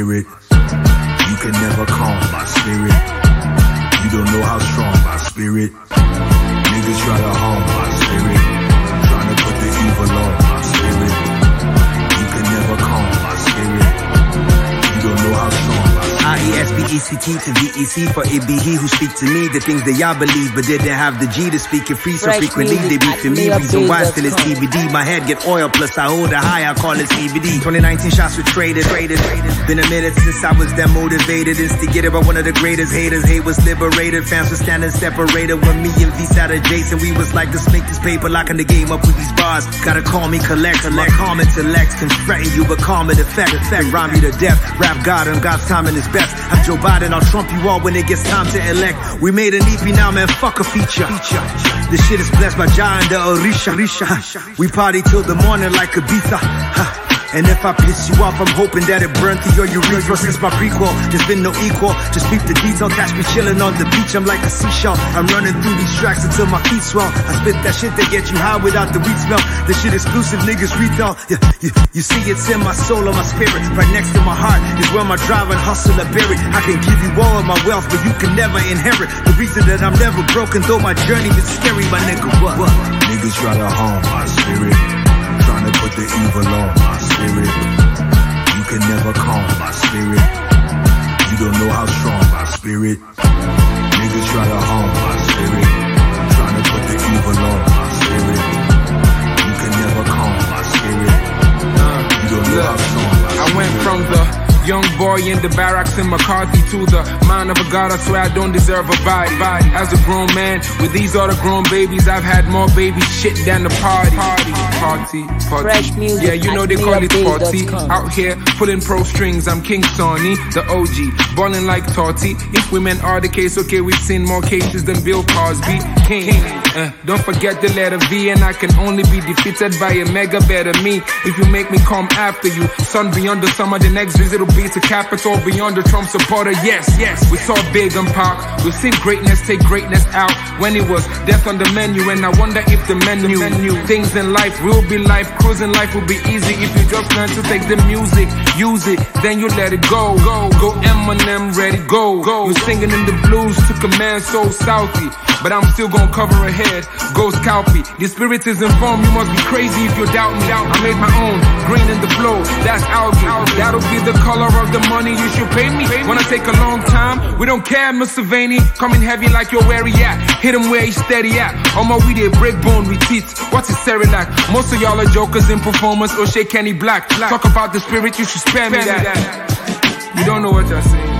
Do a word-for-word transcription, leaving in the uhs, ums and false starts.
spirit. You can never calm my spirit. You don't know how strong my spirit. Niggas try to harm my spirit. Trying to put the evil on my spirit. You can never calm my spirit. You don't know how strong my spirit. I E S B E C T to V E C, for it be he who speak to me the things that y'all believe, but didn't have the G to speak it free. So Fresh frequently they beef to me. Reason why still it's T B D. My head get oil plus I hold a high, I call it C B D. twenty nineteen shots were traded, traded. Been a minute since I was that motivated, instigated by one of the greatest haters. Hate was liberated, fans were standing separated. When me and V sat adjacent, we was like, let's make this paper, locking the game up with these bars. Gotta call me collect, collect. My calm intellect can threaten you, but calm it effect, effect. Rhyme you to death, rap God and God's timing is best. I'm Joe Biden, I'll trump you all when it gets time to elect. We made an E P now, man, fuck a feature. This shit is blessed by Jah and the Orisha. We party till the morning like Ibiza. And if I piss you off, I'm hoping that it burn through your urethra. Since my prequel, there's been no equal. Just beat the detail, catch me chilling on the beach. I'm like a seashell. I'm running through these tracks until my feet swell. I spit that shit that get you high without the weed smell. This shit exclusive, niggas retail. Yeah, you, you see it's in my soul or my spirit. Right next to my heart is where my drive and hustle are buried. I can give you all of my wealth, but you can never inherit the reason that I'm never broken, though my journey is scary, my nigga. What? what? Niggas try to harm my spirit. Trying to put the evil on my spirit. You can never calm my spirit. You don't know how strong my spirit. Niggas try to harm my spirit. Trying to put the evil on my spirit. You can never calm my spirit. You don't know how strong my spirit. I went from the young boy in the barracks in McCarthy to the mind of a god. I swear I don't deserve a bite. bite. As a grown man with these other grown babies, I've had more baby shit than the party. Party, party, party. Fresh music. Yeah, you know they call it party. Out here pulling pro strings, I'm King Sonny, the O G, ballin' like Totti. If women are the case, okay, we've seen more cases than Bill Cosby. King, uh, don't forget the letter V, and I can only be defeated by a mega better me. If you make me come after you, sun beyond the summer, the next visit will be to Capitol beyond the Trump supporter. Yes, yes, we saw big and Park. We've seen greatness take greatness out when it was death on the menu. And I wonder if the menu, the menu things in life will be life. Cruising life will be easy if you just learn to take the music, use it, then you let it go. Go, go, Eminem, ready, go. Go. You're singing in the blues to command so Southie, but I'm still gonna cover a head. Go Scalpy, the spirit is informed. You must be crazy if you doubt me. I made my own, green in the flow. That's algae. That'll be the color of the money you should pay me. Wanna take a long time? We don't care, Mister Vaney. Coming heavy like you're where he at. Hit him where he's steady at. On my weed, they break bone with teeth. What's his Cerelac? Most of y'all are jokers in performance. O'Shea Kenny Black. Talk about the spirit, you should spare me that. You don't know what you're saying.